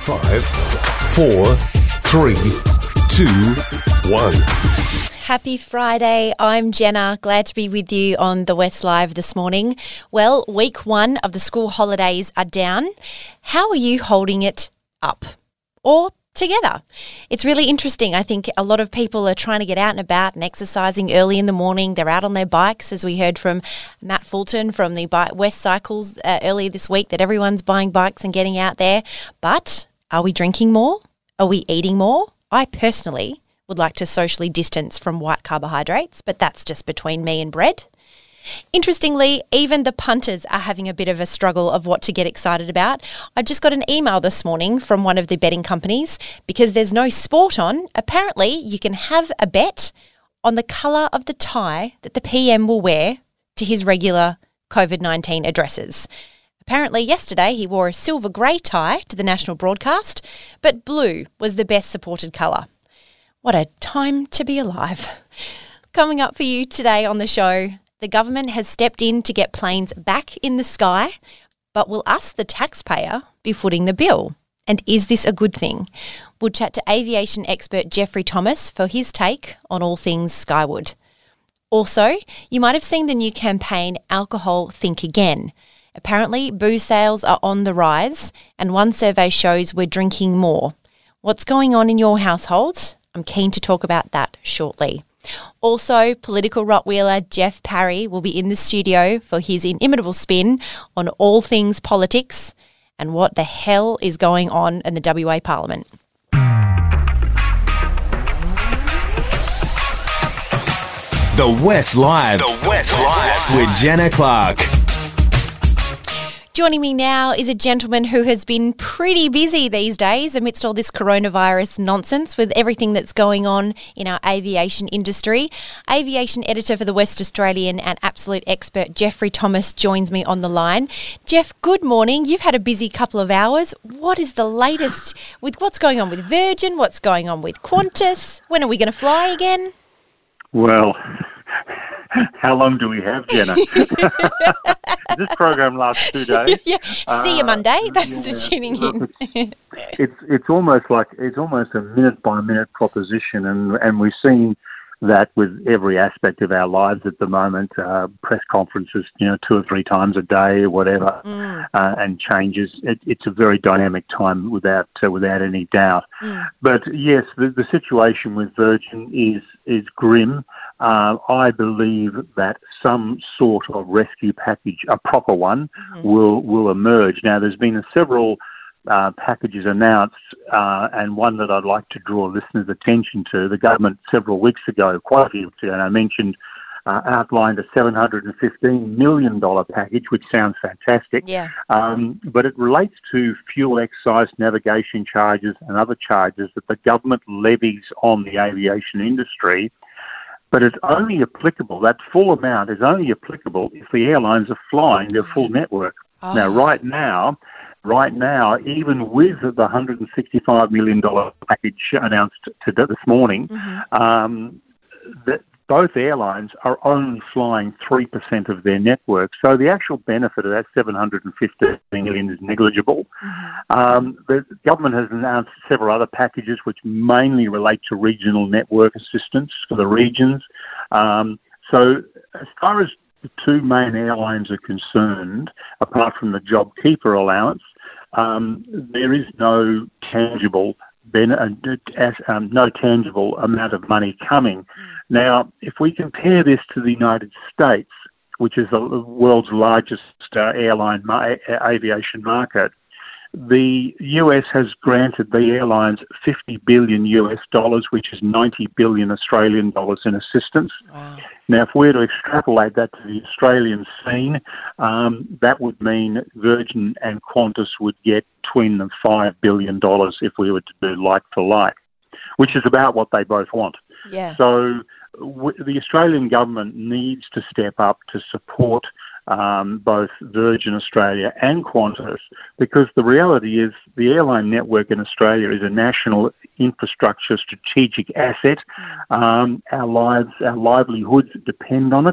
5, 4, 3, 2, 1. Happy Friday. I'm Jenna. Glad to be with you on the West Live this morning. Well, week 1 of the school holidays are down. How are you holding it up? Or together? It's really interesting. I think a lot of people are trying to get out and about and exercising early in the morning. They're out on their bikes, as we heard from Matt Fulton from the West Cycles earlier this week, that everyone's buying bikes and getting out there. But are we drinking more? Are we eating more? I personally would like to socially distance from white carbohydrates, but that's just between me and bread. Interestingly, even the punters are having a bit of a struggle of what to get excited about. I just got an email this morning from one of the betting companies because there's no sport on. Apparently, you can have a bet on the colour of the tie that the PM will wear to his regular COVID-19 addresses. Apparently, yesterday he wore a silver grey tie to the national broadcast, but blue was the best supported colour. What a time to be alive. Coming up for you today on the show, the government has stepped in to get planes back in the sky, but will us, the taxpayer, be footing the bill? And is this a good thing? We'll chat to aviation expert Jeffrey Thomas for his take on all things Skyward. Also, you might have seen the new campaign, Alcohol Think Again. Apparently, booze sales are on the rise, and one survey shows we're drinking more. What's going on in your household? I'm keen to talk about that shortly. Also, political Rottweiler Jeff Parry will be in the studio for his inimitable spin on all things politics and what the hell is going on in the WA Parliament. The West Live. With Jenna Clark. Joining me now is a gentleman who has been pretty busy these days amidst all this coronavirus nonsense with everything that's going on in our aviation industry. Aviation editor for the West Australian and absolute expert Jeffrey Thomas joins me on the line. Jeff, good morning. You've had a busy couple of hours. What is the latest with what's going on with Virgin? What's going on with Qantas? When are we going to fly again? Well, how long do we have, Jenna? This program lasts 2 days. Yeah. See you Monday. Thanks for tuning in. It's almost a minute by minute proposition, and we've seen that with every aspect of our lives at the moment. Press conferences, 2 or 3 times a day, or whatever, and changes. It's a very dynamic time without any doubt. But yes, the situation with Virgin is grim. I believe that some sort of rescue package, a proper one, will emerge. Now, there's been several packages announced, and one that I'd like to draw listeners' attention to. The government several weeks ago, quite a few weeks ago, and I mentioned, outlined a $715 million package, which sounds fantastic. Yeah. But it relates to fuel excise, navigation charges, and other charges that the government levies on the aviation industry. But it's only applicable, that full amount is only applicable if the airlines are flying their full network. Oh. Now, right now, even with the $165 million package announced this morning, that both airlines are only flying 3% of their network. So the actual benefit of that $715 million is negligible. The government has announced several other packages which mainly relate to regional network assistance for the regions. So as far as the 2 main airlines are concerned, apart from the JobKeeper allowance, there is no tangible amount of money coming. Now, if we compare this to the United States, which is the world's largest aviation market, the US has granted the airlines $50 billion, which is 90 billion Australian dollars in assistance. Wow. Now, if we were to extrapolate that to the Australian scene, that would mean Virgin and Qantas would get between them $5 billion if we were to do like for like, which is about what they both want. Yeah. So the Australian government needs to step up to support both Virgin Australia and Qantas, because the reality is the airline network in Australia is a national infrastructure strategic asset. Our livelihoods depend on it.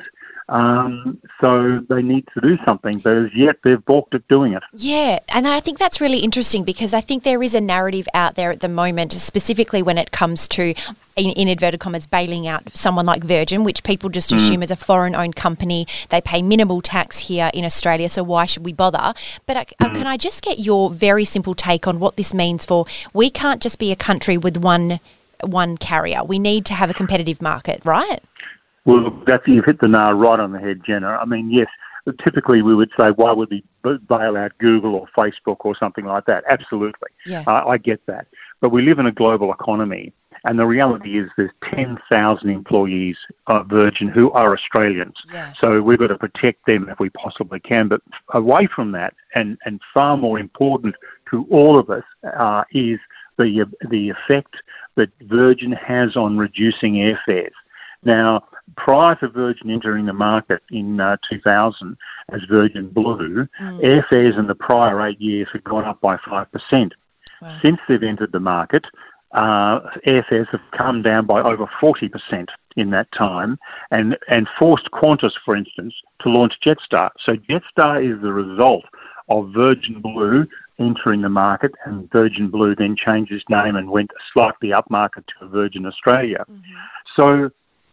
So they need to do something, but as yet they've balked at doing it. Yeah, and I think that's really interesting because I think there is a narrative out there at the moment, specifically when it comes to, in inverted commas, bailing out someone like Virgin, which people just assume is a foreign-owned company. They pay minimal tax here in Australia, so why should we bother? But can I just get your very simple take on what this means for, we can't just be a country with one carrier. We need to have a competitive market, right? Well, you've hit the nail right on the head, Jenna. I mean, yes, typically we would say, why would we bail out Google or Facebook or something like that? Absolutely. Yeah. I get that. But we live in a global economy, and the reality is there's 10,000 employees of Virgin who are Australians. Yeah. So we've got to protect them if we possibly can. But away from that, and far more important to all of us, is the effect that Virgin has on reducing airfares. Now, prior to Virgin entering the market in 2000 as Virgin Blue, airfares in the prior 8 years had gone up by 5%. Wow. Since they've entered the market, airfares have come down by over 40% in that time and forced Qantas, for instance, to launch Jetstar. So Jetstar is the result of Virgin Blue entering the market, and Virgin Blue then changed its name and went slightly upmarket to Virgin Australia. So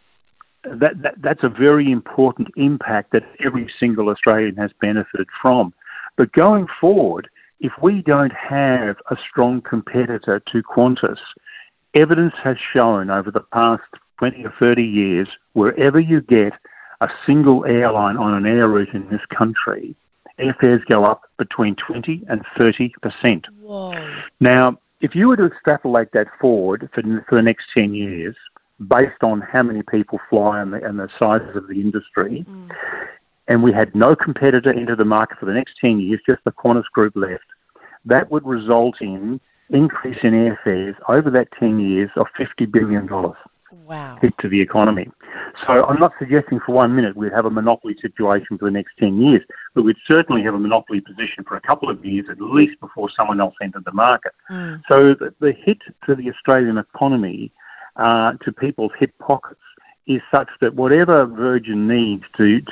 that's a very important impact that every single Australian has benefited from. But going forward, if we don't have a strong competitor to Qantas, evidence has shown over the past 20 or 30 years, wherever you get a single airline on an air route in this country, airfares go up between 20 and 30%. Whoa. Now, if you were to extrapolate that forward for the next 10 years, based on how many people fly and the sizes of the industry, and we had no competitor enter the market for the next 10 years, just the Qantas group left, that would result in increase in airfares over that 10 years of $50 billion. Wow. Hit to the economy. So I'm not suggesting for 1 minute we'd have a monopoly situation for the next 10 years, but we'd certainly have a monopoly position for a couple of years at least before someone else entered the market. So the hit to the Australian economy, to people's hip pockets, is such that whatever Virgin needs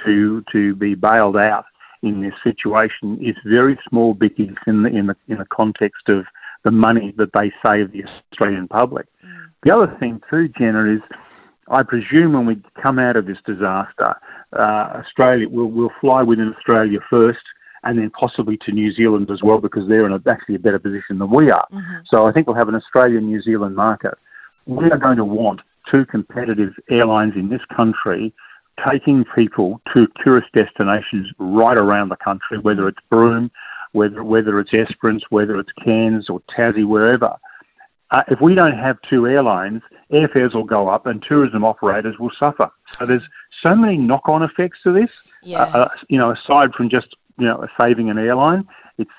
to be bailed out in this situation is very small bickies in the context of the money that they save the Australian public. The other thing too, Jenna, is I presume when we come out of this disaster, Australia will fly within Australia first, and then possibly to New Zealand as well, because they're in actually a better position than we are. So I think we'll have an Australia-New Zealand market. We are going to want two competitive airlines in this country taking people to tourist destinations right around the country, whether it's Broome, whether it's Esperance, whether it's Cairns or Tassie, wherever. If we don't have two airlines, airfares will go up and tourism operators will suffer. So there's so many knock-on effects to this. Yeah. Aside from just saving an airline, it's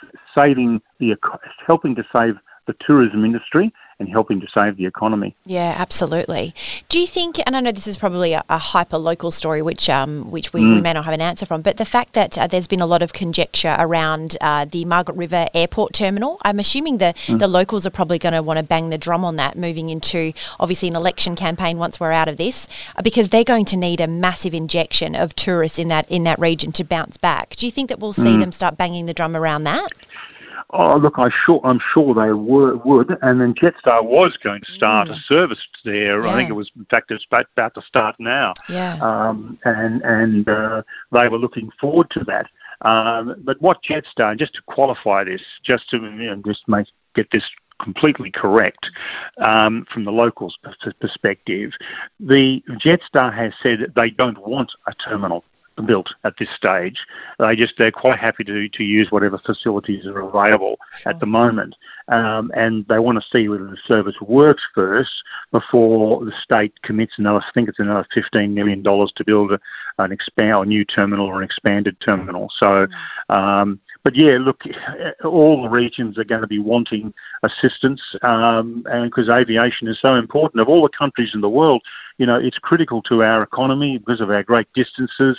helping to save the tourism industry and helping to save the economy. Yeah, absolutely. Do you think, and I know this is probably a hyper-local story, which we may not have an answer from, but the fact that there's been a lot of conjecture around the Margaret River Airport terminal, I'm assuming the locals are probably going to want to bang the drum on that moving into, obviously, an election campaign once we're out of this, because they're going to need a massive injection of tourists in that region to bounce back. Do you think that we'll see them start banging the drum around that? Oh, look, I'm sure they would. And then Jetstar was going to start a service there. Yeah. I think it was, in fact, it's about to start now. Yeah. And they were looking forward to that. But what Jetstar, just to qualify this, get this completely correct from the locals' perspective, the Jetstar has said that they don't want a terminal built at this stage. They're quite happy to use whatever facilities are available at the moment, and they want to see whether the service works first before the state commits another $15 million to build a new terminal or an expanded terminal. So. But yeah, look, all the regions are going to be wanting assistance, and because aviation is so important. Of all the countries in the world, it's critical to our economy because of our great distances.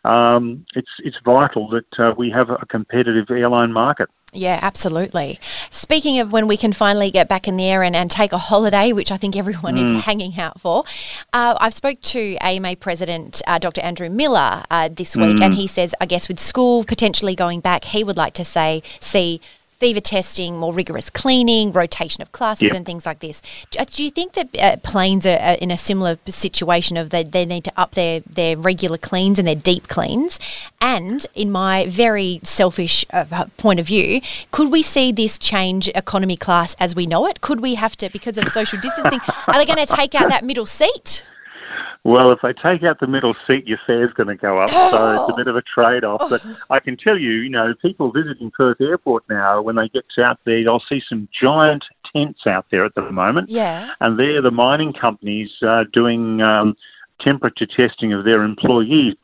It's vital that we have a competitive airline market. Yeah, absolutely. Speaking of when we can finally get back in the air and take a holiday, which I think everyone is hanging out for, I've spoke to AMA President Dr. Andrew Miller this week, and he says, I guess with school potentially going back, he would like to see fever testing, more rigorous cleaning, rotation of classes and things like this. Do you think that planes are in a similar situation of they need to up their regular cleans and their deep cleans? And in my very selfish point of view, could we see this change economy class as we know it? Could we have to, because of social distancing, are they going to take out that middle seat? Well, if they take out the middle seat, your fare's going to go up. So it's a bit of a trade-off. But I can tell you, people visiting Perth Airport now, when they get out there, they'll see some giant tents out there at the moment. Yeah. And they're the mining companies doing temperature testing of their employees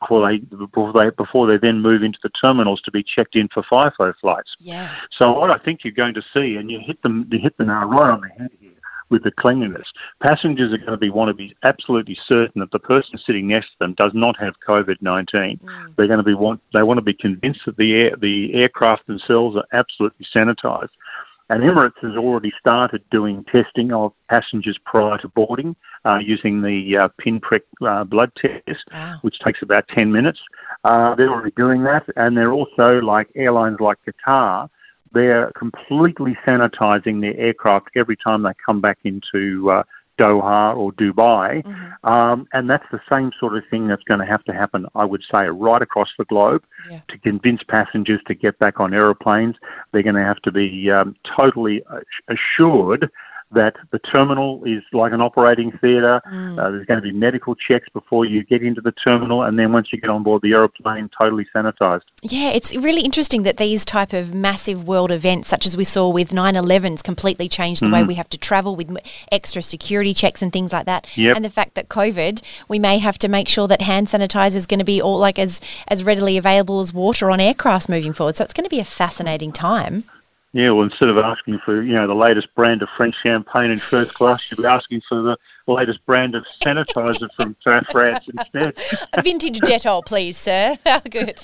before they then move into the terminals to be checked in for FIFO flights. Yeah. So what I think you're going to see, and you hit the nail right on the head here, with the cleanliness. Passengers are going to want to be absolutely certain that the person sitting next to them does not have COVID-19. They want to be convinced that the aircraft themselves are absolutely sanitised. And Emirates has already started doing testing of passengers prior to boarding using the pinprick blood test, which takes about 10 minutes. They're already doing that, and they're also, like airlines like Qatar, they're completely sanitising their aircraft every time they come back into Doha or Dubai. And that's the same sort of thing that's going to happen, I would say, right across the globe. To convince passengers to get back on aeroplanes. They're going to have to be totally assured that the terminal is like an operating theatre. There's going to be medical checks before you get into the terminal, and then once you get on board the aeroplane, totally sanitised. Yeah, it's really interesting that these type of massive world events, such as we saw with 9/11s, completely changed the way we have to travel with extra security checks and things like that. And the fact that COVID, we may have to make sure that hand sanitizer is going to be all like as readily available as water on aircrafts moving forward. So it's going to be a fascinating time. Yeah, well, instead of asking for, the latest brand of French champagne in first class, you'd be asking for the latest brand of sanitizer from France instead. A vintage Dettol, please, sir. Good.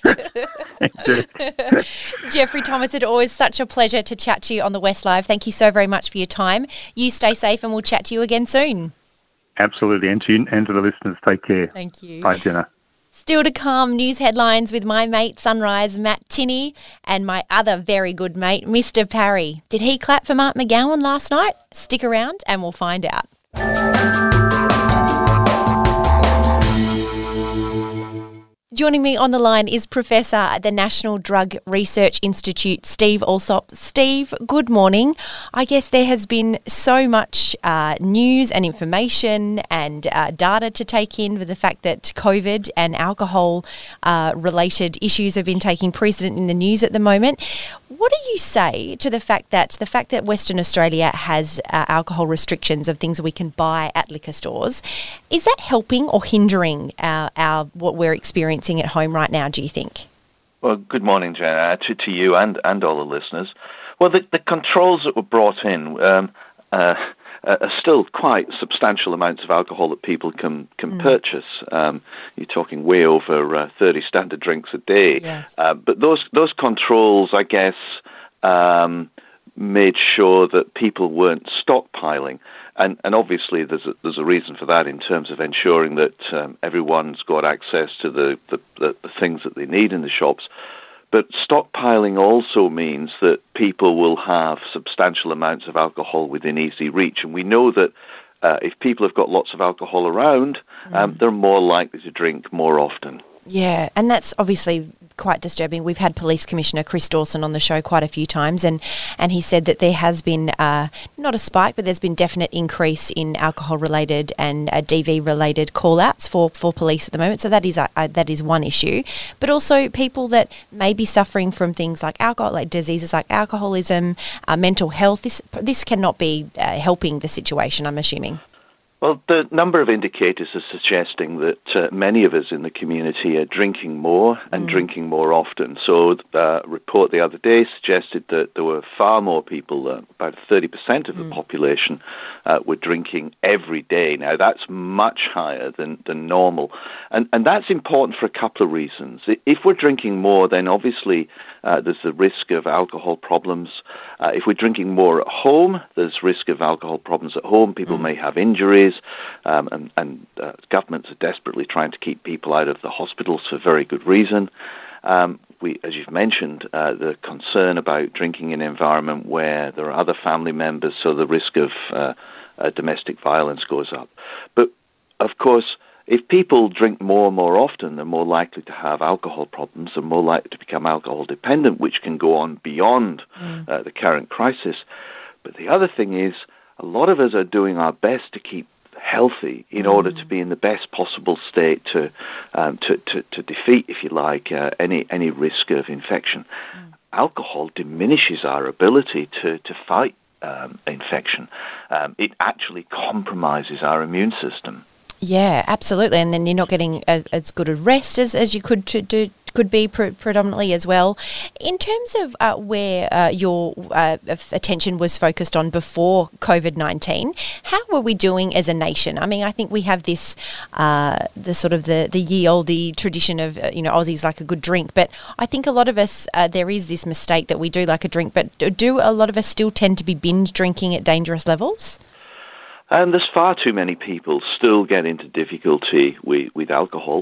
Jeffrey Thomas, it's always such a pleasure to chat to you on the West Live. Thank you so very much for your time. You stay safe and we'll chat to you again soon. Absolutely. And to the listeners, take care. Thank you. Bye, Jenna. Still to come, news headlines with my mate Sunrise, Matt Tinney, and my other very good mate, Mr. Parry. Did he clap for Mark McGowan last night? Stick around and we'll find out. Joining me on the line is Professor at the National Drug Research Institute, Steve Allsop. Steve, good morning. I guess there has been so much news and information and data to take in with the fact that COVID and alcohol-related issues have been taking precedent in the news at the moment. What do you say to the fact that Western Australia has alcohol restrictions of things that we can buy at liquor stores? Is that helping or hindering our what we're experiencing at home right now, do you think? Well, good morning, Jenna, to you and all the listeners. Well, the controls that were brought in are still quite substantial amounts of alcohol that people can purchase. You're talking way over 30 standard drinks a day. Yes. But those controls, I guess, made sure that people weren't stockpiling. And obviously there's a reason for that in terms of ensuring that everyone's got access to the things that they need in the shops. But stockpiling also means that people will have substantial amounts of alcohol within easy reach. And we know that if people have got lots of alcohol around, they're more likely to drink more often. Yeah, and that's obviously quite disturbing. We've had Police Commissioner Chris Dawson on the show quite a few times, and he said that there has been not a spike, but there's been definite increase in alcohol-related and DV-related call-outs for police at the moment. So that is one issue. But also people that may be suffering from things like alcohol, like diseases like alcoholism, mental health. This cannot be helping the situation, I'm assuming. Well, the number of indicators are suggesting that many of us in the community are drinking more and drinking more often. So a report the other day suggested that there were far more people, about 30% of the population, were drinking every day. Now, that's much higher than normal. And that's important for a couple of reasons. If we're drinking more, then obviously there's the risk of alcohol problems. If we're drinking more at home, there's risk of alcohol problems at home. People may have injuries. And governments are desperately trying to keep people out of the hospitals for very good reason. As you've mentioned, the concern about drinking in an environment where there are other family members, so the risk of domestic violence goes up. But, of course, if people drink more and more often, they're more likely to have alcohol problems, they're more likely to become alcohol dependent, which can go on beyond the current crisis. But the other thing is, a lot of us are doing our best to keep healthy in order to be in the best possible state to defeat, if you like, any risk of infection. Alcohol diminishes our ability to fight infection. It actually compromises our immune system. Yeah, absolutely. And then you're not getting as good a rest as you could be predominantly as well. In terms of where your attention was focused on before COVID-19, how were we doing as a nation? I mean, I think we have this the sort of the ye olde tradition of Aussies like a good drink, but I think a lot of us there is this mistake that we do like a drink, but do a lot of us still tend to be binge drinking at dangerous levels? And there's far too many people still get into difficulty with alcohol.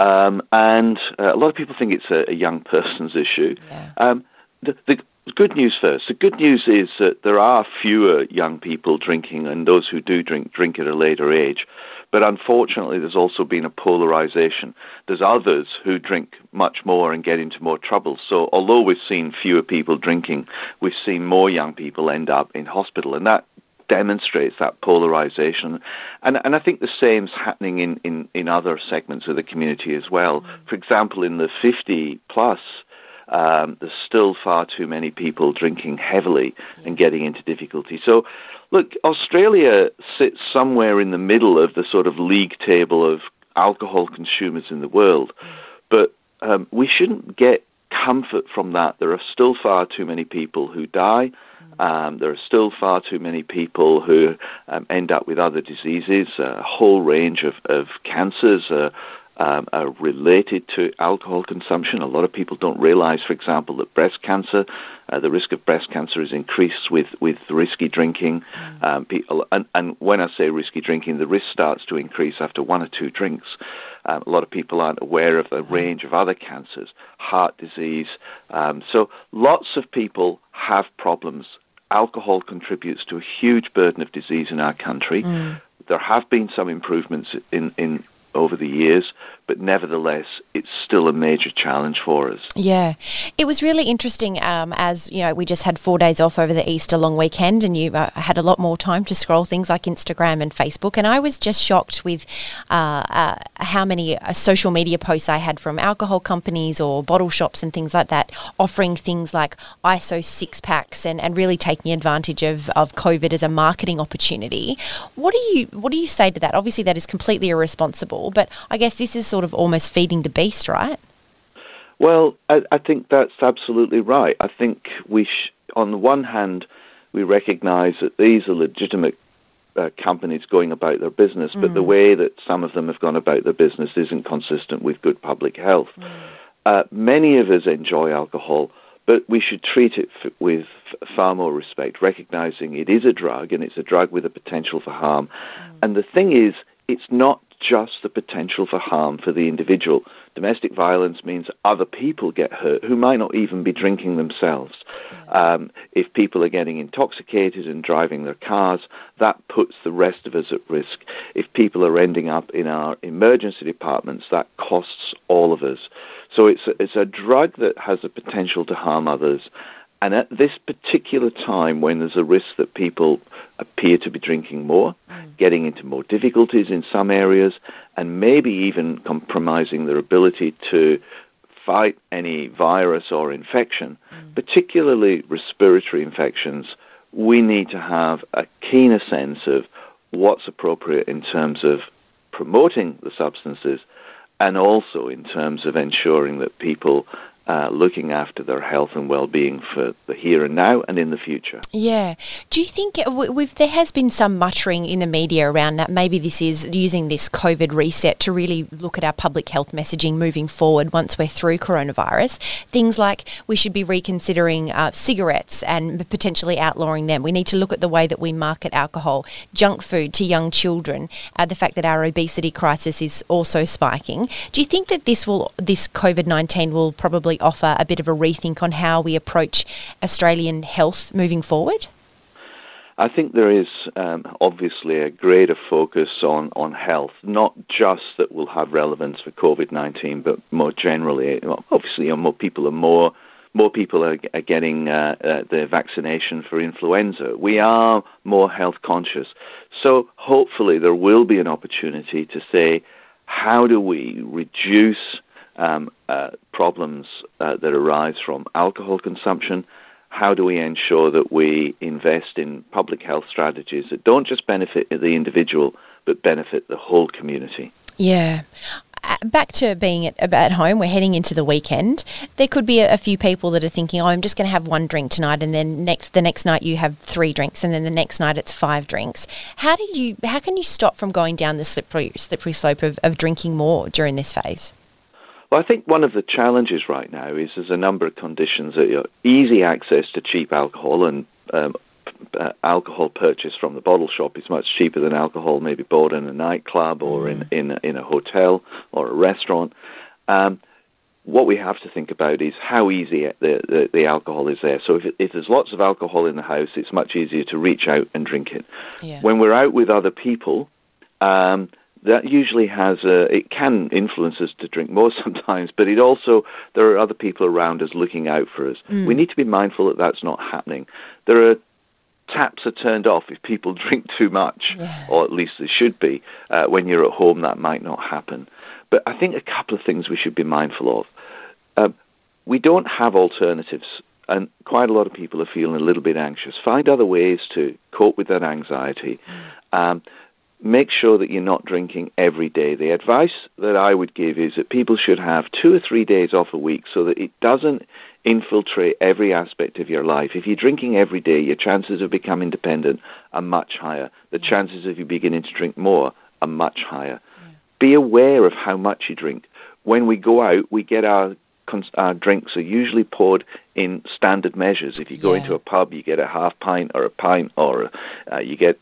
And a lot of people think it's a young person's issue. Yeah. The good news first. The good news is that there are fewer young people drinking, and those who do drink at a later age. But unfortunately, there's also been a polarization. There's others who drink much more and get into more trouble. So although we've seen fewer people drinking, we've seen more young people end up in hospital. And that demonstrates that polarization. And I think the same's happening in other segments of the community as well. For example, in the 50-plus, there's still far too many people drinking heavily and getting into difficulty. So, look, Australia sits somewhere in the middle of the sort of league table of alcohol consumers in the world. But we shouldn't get comfort from that. There are still far too many people who die. There are still far too many people who end up with other diseases. A whole range of cancers are related to alcohol consumption. A lot of people don't realize, for example, that breast cancer, the risk of breast cancer is increased with risky drinking. And when I say risky drinking, the risk starts to increase after one or two drinks. A lot of people aren't aware of the range of other cancers, heart disease. So lots of people have problems. Alcohol contributes to a huge burden of disease in our country. There have been some improvements in over the years, but nevertheless, it's still a major challenge for us. Yeah. It was really interesting as, we just had 4 days off over the Easter long weekend, and you had a lot more time to scroll things like Instagram and Facebook, and I was just shocked with how many social media posts I had from alcohol companies or bottle shops and things like that, offering things like ISO 6-packs and really taking advantage of COVID as a marketing opportunity. What do you say to that? Obviously, that is completely irresponsible, but I guess this is sort of almost feeding the beast, right? Well, I think that's absolutely right. I think on the one hand, we recognize that these are legitimate companies going about their business, but the way that some of them have gone about their business isn't consistent with good public health. Many of us enjoy alcohol, but we should treat it with far more respect, recognizing it is a drug, and it's a drug with a potential for harm. And the thing is, it's not just the potential for harm for the individual. Domestic violence means other people get hurt who might not even be drinking themselves. If people are getting intoxicated and driving their cars, that puts the rest of us at risk. If people are ending up in our emergency departments, that costs all of us. So it's a drug that has the potential to harm others. And at this particular time, when there's a risk that people appear to be drinking more, getting into more difficulties in some areas, and maybe even compromising their ability to fight any virus or infection, particularly respiratory infections, we need to have a keener sense of what's appropriate in terms of promoting the substances, and also in terms of ensuring that people looking after their health and well-being for the here and now and in the future. Yeah. Do you think there has been some muttering in the media around that maybe this is using this COVID reset to really look at our public health messaging moving forward once we're through coronavirus? Things like we should be reconsidering cigarettes and potentially outlawing them. We need to look at the way that we market alcohol, junk food to young children, the fact that our obesity crisis is also spiking. Do you think that this COVID-19 will probably offer a bit of a rethink on how we approach Australian health moving forward? I think there is obviously a greater focus on health, not just that will have relevance for COVID-19, but more generally. Obviously, more people are getting the vaccination for influenza. We are more health conscious. So hopefully there will be an opportunity to say, how do we reduce problems that arise from alcohol consumption? How do we ensure that we invest in public health strategies that don't just benefit the individual, but benefit the whole community? Yeah. Back to being at home, we're heading into the weekend. There could be a few people that are thinking, I'm just going to have one drink tonight, and then the next night you have 3 drinks, and then the next night it's 5 drinks. How can you stop from going down the slippery slope of drinking more during this phase? Well, I think one of the challenges right now is there's a number of conditions that easy access to cheap alcohol, and alcohol purchased from the bottle shop is much cheaper than alcohol maybe bought in a nightclub or in a hotel or a restaurant. What we have to think about is how easy the alcohol is there. So if there's lots of alcohol in the house, it's much easier to reach out and drink it. Yeah. When we're out with other people, that usually it can influence us to drink more sometimes, but there are other people around us looking out for us. We need to be mindful that that's not happening. Taps are turned off if people drink too much, or at least they should be. When you're at home, that might not happen. But I think a couple of things we should be mindful of. We don't have alternatives, and quite a lot of people are feeling a little bit anxious. Find other ways to cope with that anxiety. Make sure that you're not drinking every day. The advice that I would give is that people should have 2 or 3 days off a week so that it doesn't infiltrate every aspect of your life. If you're drinking every day, your chances of becoming dependent are much higher. The chances of you beginning to drink more are much higher. Be aware of how much you drink. When we go out, we get our drinks are usually poured in standard measures. If you go into a pub, you get a half pint or a pint, or you get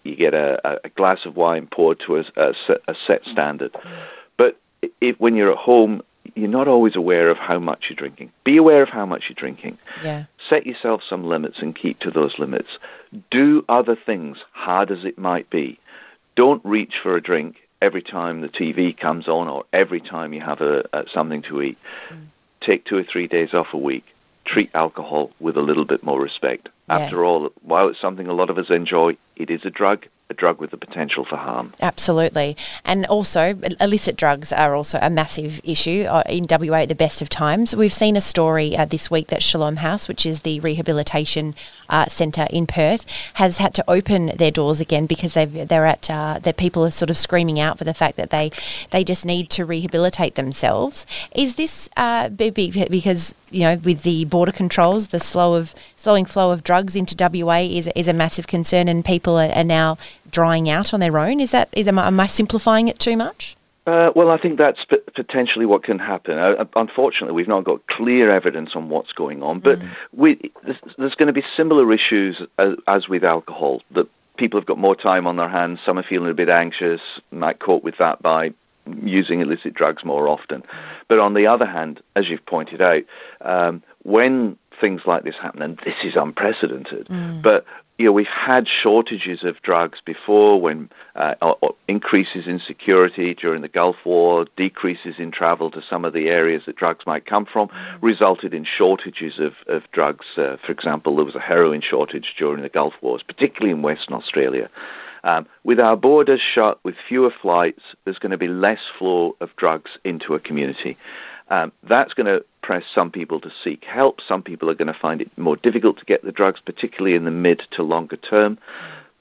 a glass of wine poured to a set standard. But when you're at home, you're not always aware of how much you're drinking. Be aware of how much you're drinking. Yeah. Set yourself some limits and keep to those limits. Do other things, hard as it might be. Don't reach for a drink every time the TV comes on or every time you have something to eat. Take 2 or 3 days off a week. Treat alcohol with a little bit more respect. After all, while it's something a lot of us enjoy, it is a drug with the potential for harm. Absolutely. And also, illicit drugs are also a massive issue in WA at the best of times. We've seen a story this week that Shalom House, which is the rehabilitation centre in Perth, has had to open their doors again because their people are sort of screaming out for the fact that they just need to rehabilitate themselves. Is this because, with the border controls, the slowing flow of drugs into WA is a massive concern, and people are now drying out on their own? Am I simplifying it too much? Well, I think that's potentially what can happen. Unfortunately, we've not got clear evidence on what's going on, but there's going to be similar issues as with alcohol, that people have got more time on their hands, some are feeling a bit anxious, might cope with that by using illicit drugs more often. But on the other hand, as you've pointed out, when things like this happen, and this is unprecedented, but we've had shortages of drugs before, when increases in security during the Gulf War, decreases in travel to some of the areas that drugs might come from, resulted in shortages of drugs. For example, there was a heroin shortage during the Gulf Wars, particularly in Western Australia. With our borders shut, with fewer flights, there's going to be less flow of drugs into a community. That's going to press some people to seek help. Some people are going to find it more difficult to get the drugs, particularly in the mid to longer term.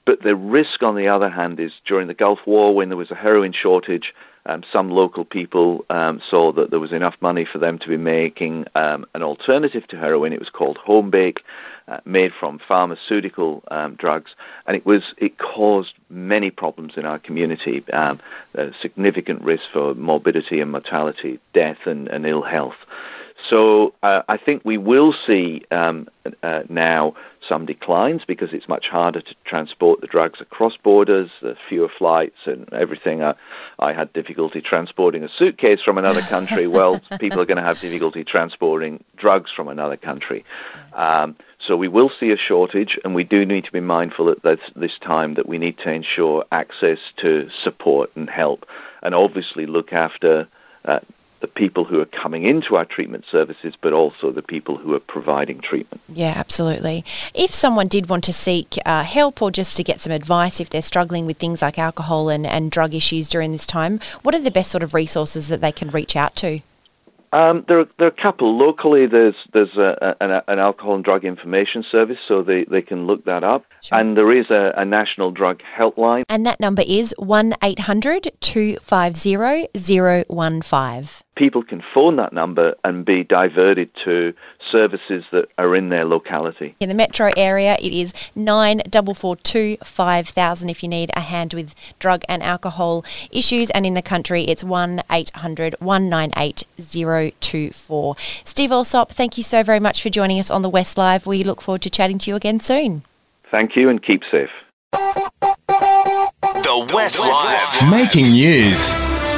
But the risk, on the other hand, is during the Gulf War, when there was a heroin shortage, some local people saw that there was enough money for them to be making an alternative to heroin. It was called home bake, made from pharmaceutical drugs, and it caused many problems in our community, significant risk for morbidity and mortality, death and ill health. So I think we will see now some declines because it's much harder to transport the drugs across borders, the fewer flights and everything. I had difficulty transporting a suitcase from another country. Well, people are going to have difficulty transporting drugs from another country. So we will see a shortage, and we do need to be mindful at this time that we need to ensure access to support and help, and obviously look after the people who are coming into our treatment services, but also the people who are providing treatment. Yeah, absolutely. If someone did want to seek help or just to get some advice if they're struggling with things like alcohol and drug issues during this time, what are the best sort of resources that they can reach out to? There are a couple. Locally, there's an alcohol and drug information service, so they can look that up. Sure. And there is a national drug helpline. And that number is 1-800-250-015. People can phone that number and be diverted to services that are in their locality. In the metro area, it is 9442 5000 if you need a hand with drug and alcohol issues. And in the country, it's 1-800-198-024. Steve Alsop, thank you so very much for joining us on the West Live. We look forward to chatting to you again soon. Thank you, and keep safe. The West Live. Making news.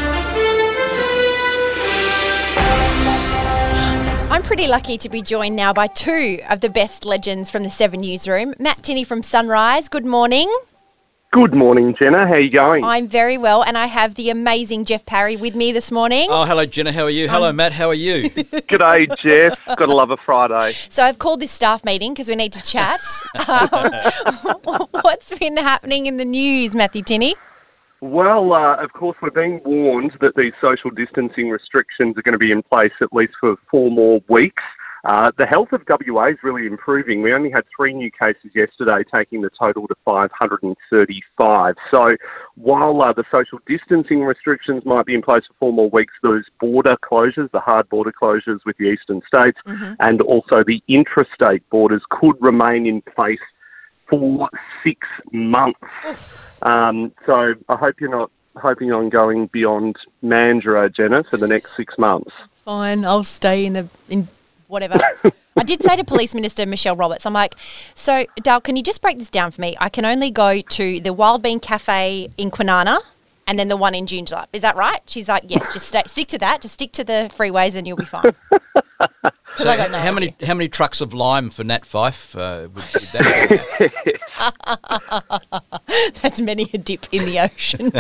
I'm pretty lucky to be joined now by two of the best legends from the Seven newsroom. Matt Tinney from Sunrise, good morning. Good morning, Jenna. How are you going? I'm very well, and I have the amazing Jeff Parry with me this morning. Oh, hello, Jenna. How are you? Hello, Matt. How are you? G'day, Jeff. Gotta love a Friday. So I've called this staff meeting because we need to chat. What's been happening in the news, Matthew Tinney? Well, of course, we're being warned that these social distancing restrictions are going to be in place at least for 4 more weeks. The health of WA is really improving. We only had 3 new cases yesterday, taking the total to 535. So while the social distancing restrictions might be in place for 4 more weeks, those border closures, the hard border closures with the eastern states, and also the intrastate borders could remain in place for 6 months. So I hope you're not hoping on going beyond Mandurah, Jenna, for the next 6 months. It's fine. I'll stay in whatever. I did say to Police Minister Michelle Roberts, I'm like, so, Dale, can you just break this down for me? I can only go to the Wild Bean Cafe in Kwinana and then the one in Joondalup. Is that right? She's like, yes, just stick to that. Just stick to the freeways and you'll be fine. So how many trucks of lime for Nat Fyfe would that be? That's many a dip in the ocean.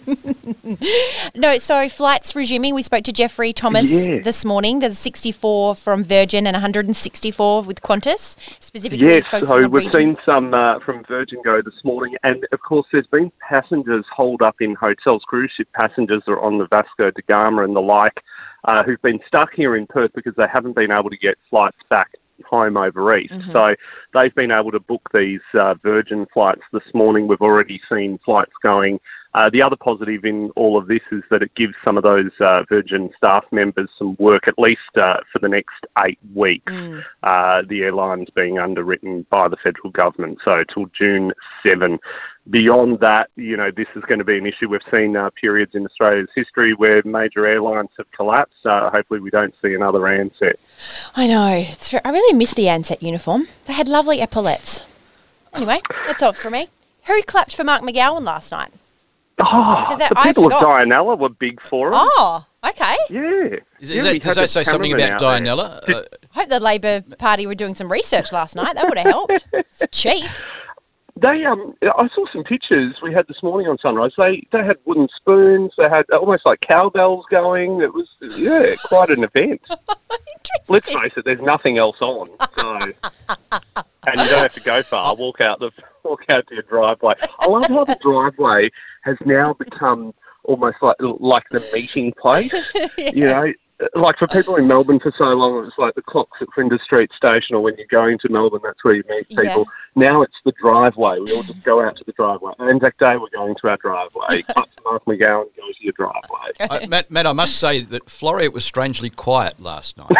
No, so flights resuming. We spoke to Jeffrey Thomas this morning. There's 64 from Virgin and 164 with Qantas, specifically focusing on we've seen some from Virgin go this morning. And, of course, there's been passengers holed up in hotels. Cruise ship passengers are on the Vasco da Gama and the like, who've been stuck here in Perth because they haven't been able to get flights back home over east. So they've been able to book these Virgin flights this morning. We've already seen flights going. The other positive in all of this is that it gives some of those Virgin staff members some work, at least for the next 8 weeks. The airline's being underwritten by the federal government, so till June 7. Beyond that, this is going to be an issue. We've seen periods in Australia's history where major airlines have collapsed. Hopefully we don't see another Ansett. I know. I really miss the Ansett uniform. They had lovely epaulettes. Anyway, that's all for me. Who clapped for Mark McGowan last night? The people of Dianella were big for him. Oh, okay. Yeah. Does that say something about Dianella? I hope the Labor Party were doing some research last night. That would have helped. It's cheap. I saw some pictures we had this morning on Sunrise. They had wooden spoons. They had almost like cowbells going. It was, quite an event. Let's face it, there's nothing else on. So, and you don't have to go far. Walk out to your driveway. I love how the driveway has now become almost like the meeting place. like for people in Melbourne for so long, it was like the clocks at Flinders Street Station, or when you're going to Melbourne, that's where you meet people. Yeah. Now it's the driveway. We all just go out to the driveway. Anzac Day, we're going to our driveway. Cut to Mark McGowan, go to your driveway. Matt, I must say that Floreat was strangely quiet last night.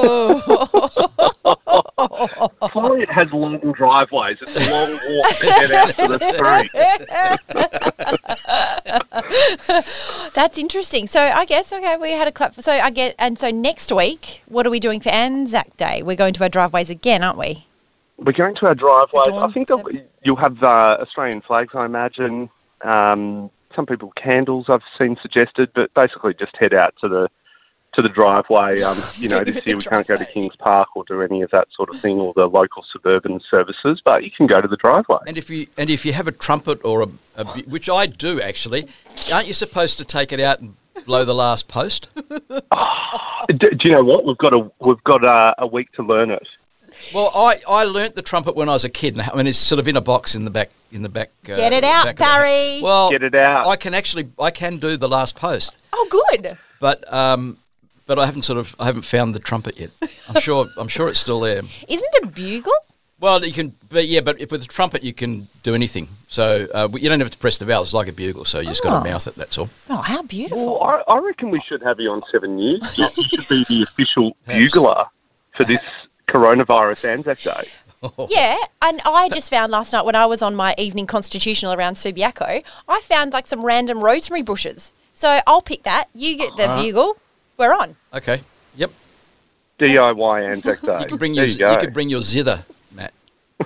Floreat has long driveways. It's a long walk to get out to the street. That's interesting. So I guess, okay, we had a clap. So I get, and so next week, what are we doing for Anzac Day? We're going to our driveways again, aren't we? We're going to our driveways. Dawn I think service. you'll have Australian flags, I imagine. Some people candles I've seen suggested, but basically just head out to the driveway. This year we can't go to Kings Park or do any of that sort of thing, or the local suburban services, but you can go to the driveway. And if you have a trumpet or which I do actually, aren't you supposed to take it out and blow the last post? Do you know what? We've got a week to learn it. Well, I learnt the trumpet when I was a kid. I mean, it's sort of in a box in the back. Get it out, Barry. Well, get it out. I can do the last post. Oh, good. But I haven't found the trumpet yet. I'm sure it's still there. Isn't it a bugle? Well, you can, but if with a trumpet you can do anything. So you don't have to press the valves. It's like a bugle, so you just got to mouth it. That's all. Oh, how beautiful! Well, I reckon we should have you on 7 News. You should be the official bugler for this coronavirus Anzac Day. Yeah, and I just found last night when I was on my evening constitutional around Subiaco, I found like some random rosemary bushes. So I'll pick that. You get the bugle. We're on. Okay. Yep. DIY Anzac Day. You can bring your zither, Matt.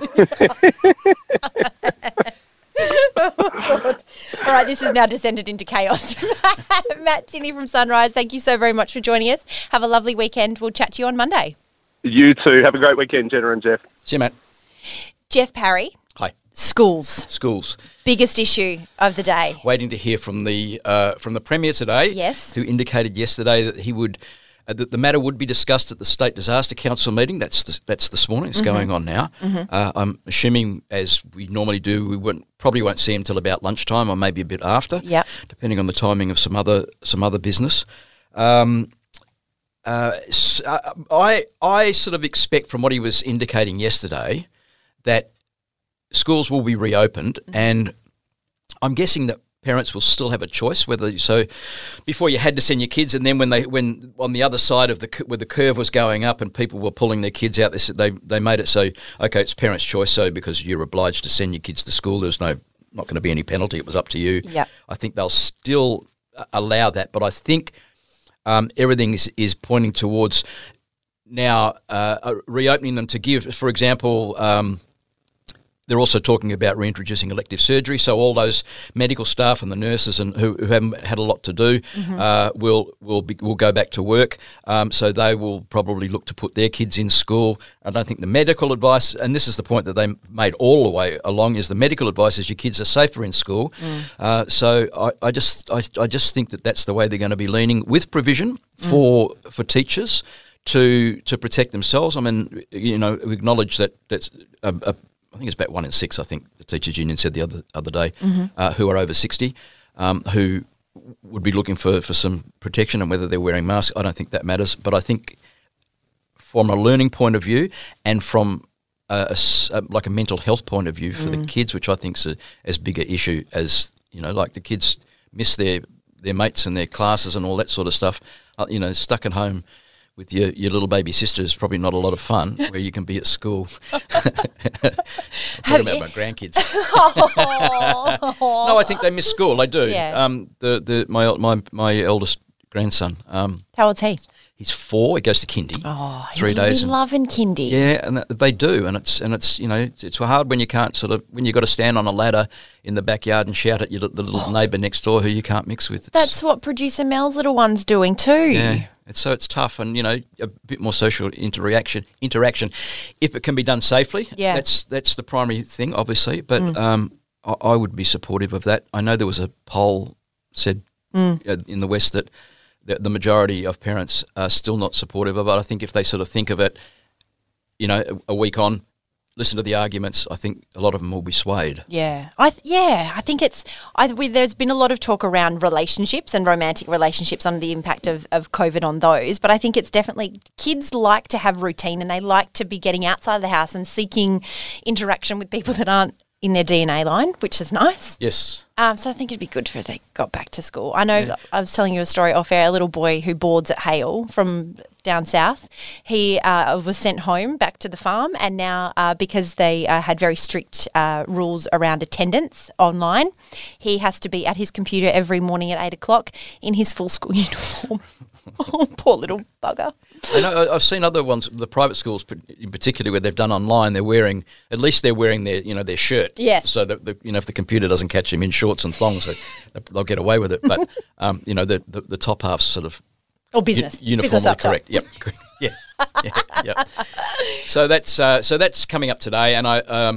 Oh, God. All right, this has now descended into chaos. Matt Tinney from Sunrise, thank you so very much for joining us. Have a lovely weekend. We'll chat to you on Monday. You too. Have a great weekend, Jenna and Jeff. See you, Matt. Jeff Parry. Hi. Schools. Biggest issue of the day. Waiting to hear from the Premier today. Yes. Who indicated yesterday that he would that the matter would be discussed at the State Disaster Council meeting. That's this morning. It's going on now. I'm assuming, as we normally do, we probably won't see him till about lunchtime or maybe a bit after. Yeah. Depending on the timing of some other business. I sort of expect from what he was indicating yesterday that schools will be reopened, and I'm guessing that parents will still have a choice before you had to send your kids, and then when on the other side of where the curve was going up and people were pulling their kids out, they made it so okay, it's parents' choice. So because you're obliged to send your kids to school, there's not going to be any penalty. It was up to you. Yeah. I think they'll still allow that, but I think everything is pointing towards now reopening them to give, for example. They're also talking about reintroducing elective surgery, so all those medical staff and the nurses and who haven't had a lot to do will go back to work. So they will probably look to put their kids in school. I don't think the medical advice, and this is the point that they made all the way along, is the medical advice is your kids are safer in school. So I just think that that's the way they're going to be leaning, with provision for teachers to protect themselves. I mean, we acknowledge that that's I think it's about 1 in 6, I think the Teachers Union said the other day, who are over 60, who would be looking for some protection, and whether they're wearing masks, I don't think that matters. But I think from a learning point of view and from a mental health point of view for the kids, which I think is as big an issue as, like the kids miss their mates and their classes and all that sort of stuff, stuck at home with your little baby sister is probably not a lot of fun, where you can be at school. I'm talking about my grandkids. No, I think they miss school. They do. Yeah. My eldest grandson. How old's he? He's 4. He goes to kindy. Oh, 3 days. He's loving kindy. Yeah, and they do, and it's it's hard when you can't when you've got to stand on a ladder in the backyard and shout at the little neighbour next door who you can't mix with. That's what producer Mel's little one's doing too. Yeah. So it's tough, and a bit more social interaction. If it can be done safely, that's the primary thing, obviously. But I would be supportive of that. I know there was a poll said in the West that the majority of parents are still not supportive of it. I think if they sort of think of it, a week on, listen to the arguments, I think a lot of them will be swayed. Yeah, I think it's. There's been a lot of talk around relationships and romantic relationships on the impact of COVID on those, but I think it's definitely kids like to have routine and they like to be getting outside of the house and seeking interaction with people that aren't in their DNA line, which is nice. Yes. So I think it'd be good if they got back to school. I know I was telling you a story off air, a little boy who boards at Hale from down south. He was sent home back to the farm, and now because they had very strict rules around attendance online, he has to be at his computer every morning at 8 o'clock in his full school uniform. Oh, poor little bugger. I know, I've seen other ones, the private schools in particular, where they've done online. They're wearing their shirt. Yes. So that if the computer doesn't catch them in shorts and thongs, they'll get away with it. But the top half's sort of business uniformly business correct. Yep. Yeah. So that's coming up today, and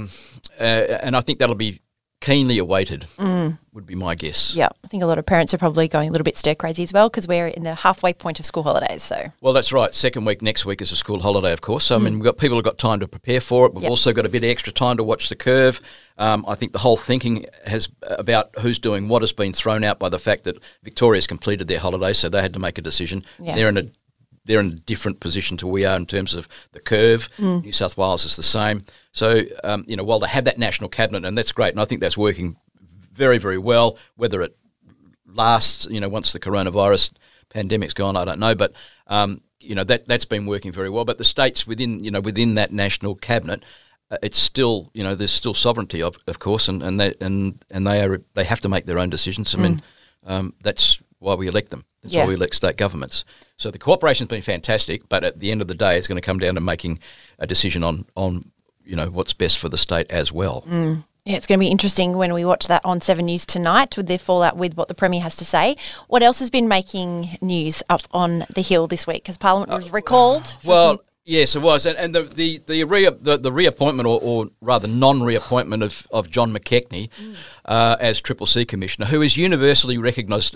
I think that'll be keenly awaited, would be my guess. Yeah, I think a lot of parents are probably going a little bit stir crazy as well because we're in the halfway point of school holidays. So, well, that's right. Second week next week is a school holiday, of course. So, I mean, we've got people who've got time to prepare for it. We've also got a bit of extra time to watch the curve. I think the whole thinking about who's doing what has been thrown out by the fact that Victoria's completed their holiday, so they had to make a decision. Yeah. They're in a different position to we are in terms of the curve. New South Wales is the same. So, while they have that national cabinet, and that's great, and I think that's working very, very well. Whether it lasts, once the coronavirus pandemic's gone, I don't know. But, that's been working very well. But the states within that national cabinet, it's still, there's still sovereignty, of course, and they have to make their own decisions. I mean, that's why we elect them. That's why we elect state governments. So the cooperation's been fantastic, but at the end of the day, it's going to come down to making a decision on what's best for the state as well. Yeah, it's going to be interesting when we watch that on 7 News tonight with their fallout with what the Premier has to say. What else has been making news up on the Hill this week? Because Parliament was recalled. Yes, it was, and the reappointment, or rather non-reappointment of John McKechnie as Triple C Commissioner, who is universally recognised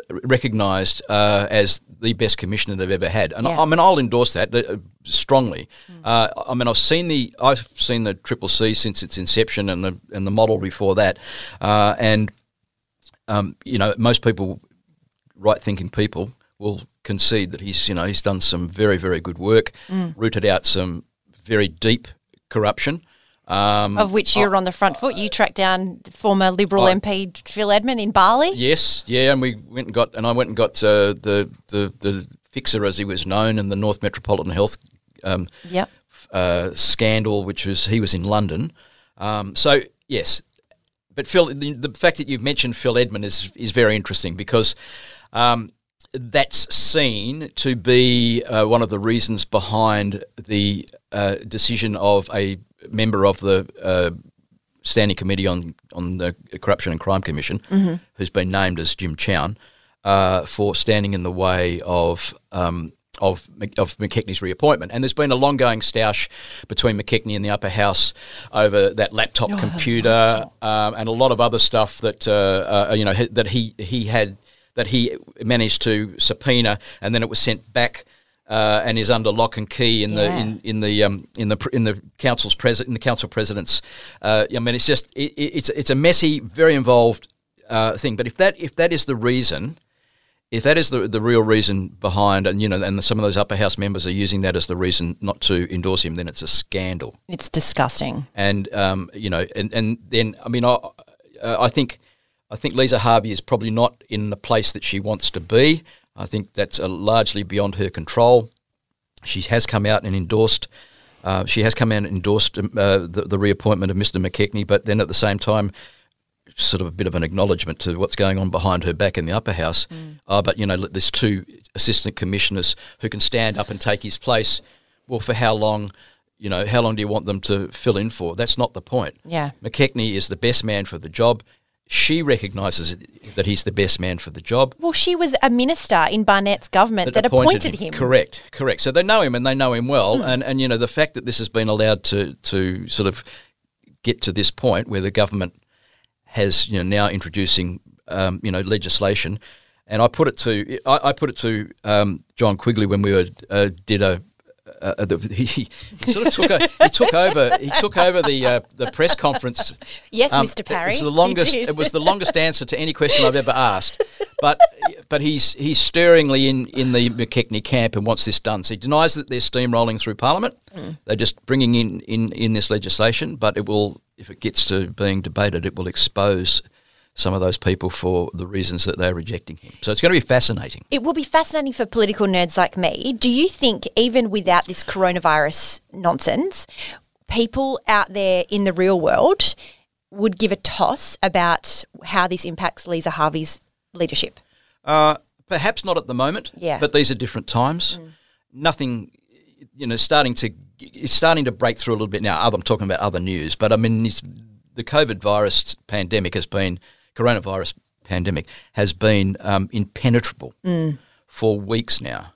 as the best commissioner they've ever had, and I mean I'll endorse that strongly. I mean I've seen the Triple C since its inception and the model before that, and most people, right-thinking people, will concede that he's done some very, very good work, rooted out some very deep corruption. Of which you're on the front foot. You tracked down former Liberal MP Phil Edmond in Bali. Yes, and I went and got the fixer, as he was known, in the North Metropolitan Health scandal, he was in London. So yes, but Phil, the fact that you've mentioned Phil Edmond is very interesting because. That's seen to be one of the reasons behind the decision of a member of the Standing Committee on the Corruption and Crime Commission, who's been named as Jim Chown, for standing in the way of McKechnie's reappointment. And there's been a long-going stoush between McKechnie and the upper house over that laptop computer and a lot of other stuff that that he managed to subpoena, and then it was sent back and is under lock and key in the council president's. I mean, it's just it's a messy, very involved thing. But if that is the reason, if that is the real reason behind, and some of those upper house members are using that as the reason not to endorse him, then it's a scandal. It's disgusting. And and then I mean I think Lisa Harvey is probably not in the place that she wants to be. I think that's largely beyond her control. She has come out and endorsed. The reappointment of Mr. McKechnie, but then at the same time, sort of a bit of an acknowledgement to what's going on behind her back in the upper house. But there's two assistant commissioners who can stand up and take his place. Well, for how long? How long do you want them to fill in for? That's not the point. Yeah, McKechnie is the best man for the job. She recognises that he's the best man for the job. Well, she was a minister in Barnett's government that appointed him. Correct. So they know him and they know him well. And the fact that this has been allowed to sort of get to this point where the government has now introducing legislation, and I put it to John Quigley when we did he sort of took over the press conference. Yes, Mr. Parry. It was the longest answer to any question I've ever asked. But he's stirringly in the McKechnie camp and wants this done. So he denies that they're steamrolling through Parliament. They're just bringing in this legislation, but it will, if it gets to being debated, it will expose some of those people for the reasons that they're rejecting him. So it's going to be fascinating. It will be fascinating for political nerds like me. Do you think, even without this coronavirus nonsense, people out there in the real world would give a toss about how this impacts Lisa Harvey's leadership? Perhaps not at the moment, yeah. But these are different times. Nothing, it's starting to break through a little bit now. I'm talking about other news, but I mean, the coronavirus pandemic has been impenetrable for weeks now.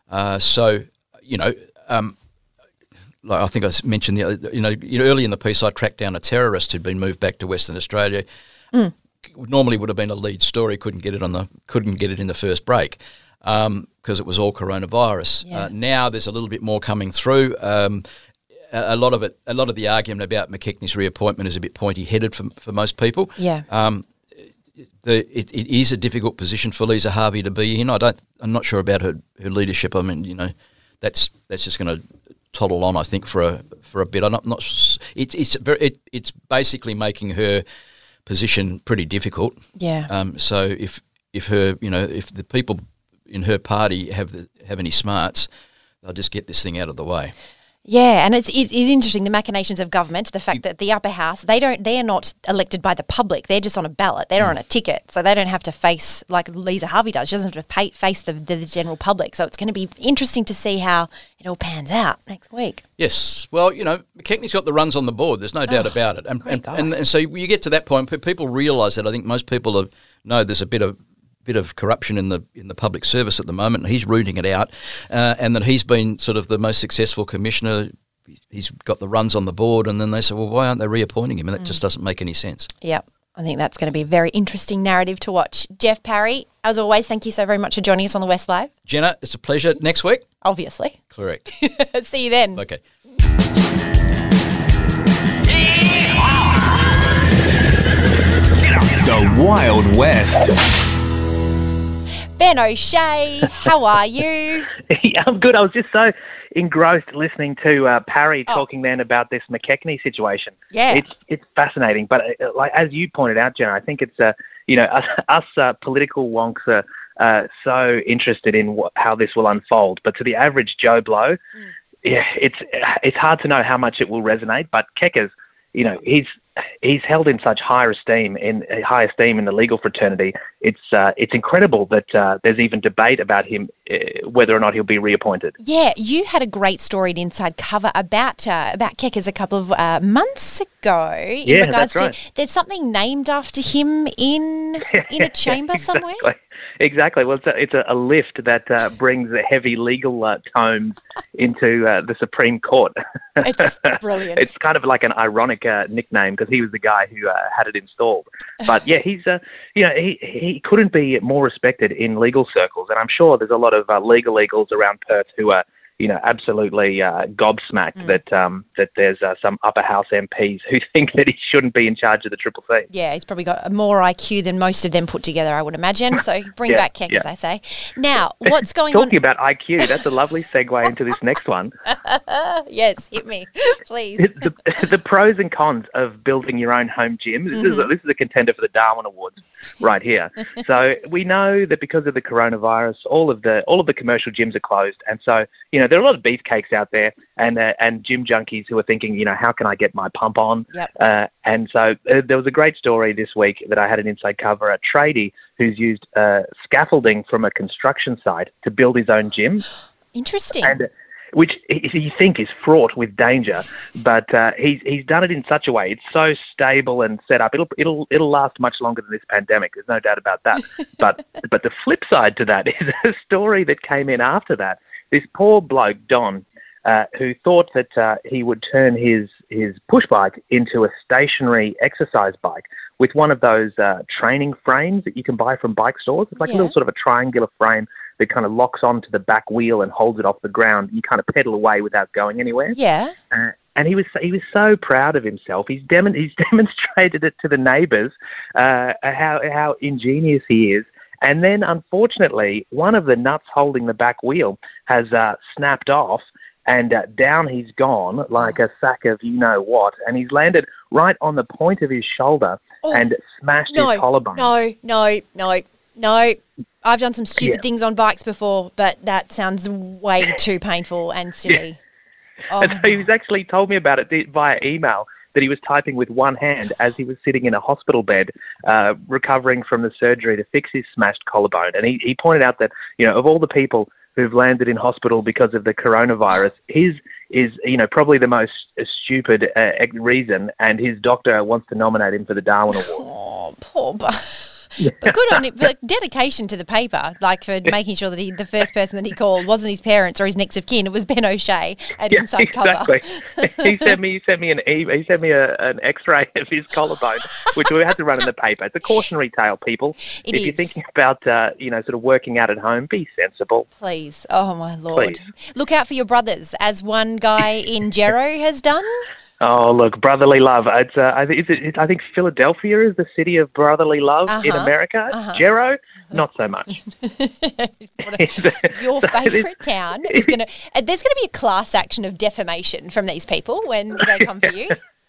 Like I think I mentioned, early in the piece, I tracked down a terrorist who'd been moved back to Western Australia. Normally would have been a lead story, couldn't get it in the first break because it was all coronavirus. Yeah. Now there's a little bit more coming through. A lot of the argument about McKechnie's reappointment is a bit pointy-headed for most people. Yeah. It is a difficult position for Lisa Harvey to be in. I'm not sure about her leadership. I mean, that's just going to toddle on, I think, for a bit. I'm not. It's basically making her position pretty difficult. Yeah. So if the people in her party have any smarts, they'll just get this thing out of the way. Yeah, and it's interesting, the machinations of government, the fact that the upper house, they are not elected by the public. They're just on a ballot. They're on a ticket. So they don't have to face, like Lisa Harvey does, she doesn't have to face the general public. So it's going to be interesting to see how it all pans out next week. Yes. Well, McKechnie's got the runs on the board. There's no doubt about it. And so you get to that point, people realise that. I think most people know there's a bit of corruption in the public service at the moment, and he's rooting it out, and that he's been sort of the most successful commissioner. He's got the runs on the board, and then they say, well, why aren't they reappointing him? And that just doesn't make any sense. Yep. I think that's going to be a very interesting narrative to watch. Jeff Parry, as always, thank you so very much for joining us on the West Live. Jenna, it's a pleasure. Next week? Obviously. Correct. See you then. Okay. The Wild West. Ben O'Shea, how are you? Yeah, I'm good. I was just so engrossed listening to Parry talking then about this McKechnie situation. Yeah. It's fascinating. But like as you pointed out, Jenna, I think it's, us political wonks are so interested in how this will unfold. But to the average Joe Blow, yeah, it's hard to know how much it will resonate. But Keckers, he's held in such high esteem in the legal fraternity. It's incredible that there's even debate about him whether or not he'll be reappointed. Yeah, you had a great story at Inside Cover about Keckers a couple of months ago. In regards that's right. to there's something named after him in a chamber somewhere. Exactly. Well, it's a lift that brings the heavy legal tomes into the Supreme Court. It's brilliant. It's kind of like an ironic nickname because he was the guy who had it installed. But yeah, he's he couldn't be more respected in legal circles, and I'm sure there's a lot of legal eagles around Perth who are absolutely gobsmacked that there's some upper house MPs who think that he shouldn't be in charge of the Triple C. Yeah, he's probably got more IQ than most of them put together, I would imagine. So bring back Keckers, I say. Now, what's going on? Talking about IQ, that's a lovely segue into this next one. Yes, hit me, please. The pros and cons of building your own home gym. This is a contender for the Darwin Awards right here. So we know that because of the coronavirus, all of the commercial gyms are closed, and so there are a lot of beefcakes out there and gym junkies who are thinking, how can I get my pump on? Yep. And so there was a great story this week that I had an Inside Cover, a tradie who's used scaffolding from a construction site to build his own gym. Interesting. And which you think is fraught with danger, but he's done it in such a way. It's so stable and set up. It'll last much longer than this pandemic. There's no doubt about that. but the flip side to that is a story that came in after that. This poor bloke, Don, who thought that he would turn his push bike into a stationary exercise bike with one of those training frames that you can buy from bike stores. It's like a little sort of a triangular frame that kind of locks onto the back wheel and holds it off the ground. You kind of pedal away without going anywhere. Yeah. And he was so proud of himself. He's demonstrated it to the neighbours how ingenious he is. And then, unfortunately, one of the nuts holding the back wheel has snapped off, and down he's gone like a sack of you-know-what, and he's landed right on the point of his shoulder and smashed his collarbone. No. I've done some stupid things on bikes before, but that sounds way too painful and silly. Yeah. And so he was actually told me about it via email, that he was typing with one hand as he was sitting in a hospital bed, recovering from the surgery to fix his smashed collarbone. And he pointed out that, of all the people who've landed in hospital because of the coronavirus, his is, probably the most stupid reason, and his doctor wants to nominate him for the Darwin Award. Oh, poor But good on him, for dedication to the paper, like for making sure that the first person that he called wasn't his parents or his next of kin. It was Ben O'Shea at Inside exactly. Cover. He sent me an X-ray of his collarbone, which we had to run in the paper. It's a cautionary tale, people. If you're thinking about sort of working out at home, be sensible. Please, oh my Lord, Please. Look out for your brothers, as one guy in Gero has done. Oh, look, brotherly love. It's I think Philadelphia is the city of brotherly love in America. Gero, not so much. Your favourite town is going to... There's going to be a class action of defamation from these people when they come for you.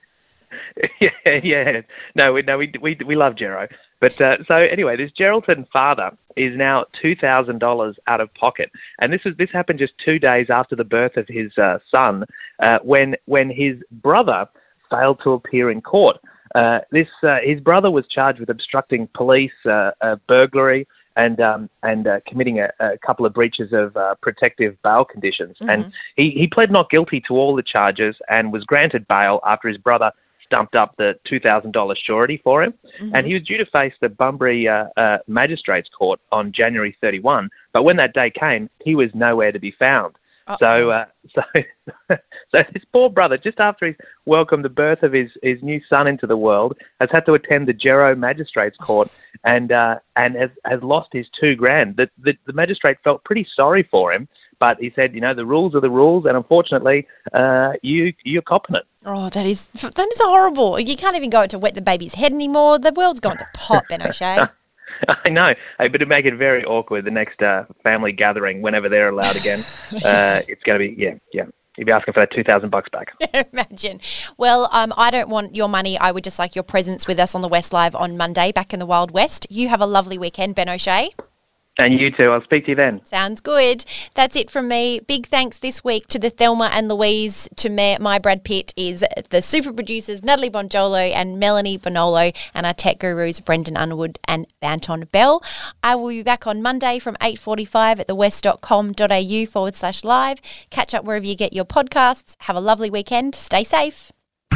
Yeah. No, we love Gero. But so anyway, this Geraldton father is now $2,000 out of pocket, and this happened just 2 days after the birth of his son, when his brother failed to appear in court. His brother was charged with obstructing police, burglary, and committing a couple of breaches of protective bail conditions. Mm-hmm. And he pled not guilty to all the charges and was granted bail after his brother stumped up the $2,000 surety for him. Mm-hmm. And he was due to face the Bunbury Magistrates Court on January 31. But when that day came, he was nowhere to be found. So this poor brother, just after he's welcomed the birth of his new son into the world, has had to attend the Gero Magistrates Court and has lost his $2,000. The magistrate felt pretty sorry for him, but he said, the rules are the rules, and unfortunately, you're copping it. Oh, that is horrible. You can't even go to wet the baby's head anymore. The world's gone to pot, Ben O'Shea. I know, but it'd make it very awkward the next family gathering whenever they're allowed again. It's going to be, yeah. You'd be asking for that $2,000 back. Imagine. Well, I don't want your money. I would just like your presence with us on the West Live on Monday, back in the Wild West. You have a lovely weekend, Ben O'Shea. And you too. I'll speak to you then. Sounds good. That's it from me. Big thanks this week to the Thelma and Louise, to my Brad Pitt, is the super producers Natalie Bonjolo and Melanie Bonolo, and our tech gurus Brendan Underwood and Anton Bell. I will be back on Monday from 8:45 at thewest.com.au/live. Catch up wherever you get your podcasts. Have a lovely weekend. Stay safe.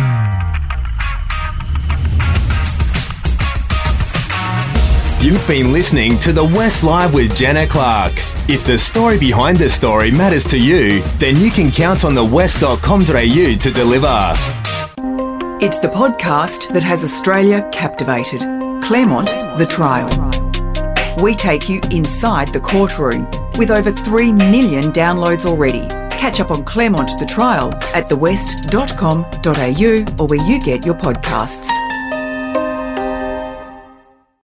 You've been listening to The West Live with Jenna Clark. If the story behind the story matters to you, then you can count on thewest.com.au to deliver. It's the podcast that has Australia captivated. Claremont, The Trial. We take you inside the courtroom with over 3 million downloads already. Catch up on Claremont, The Trial at thewest.com.au or where you get your podcasts.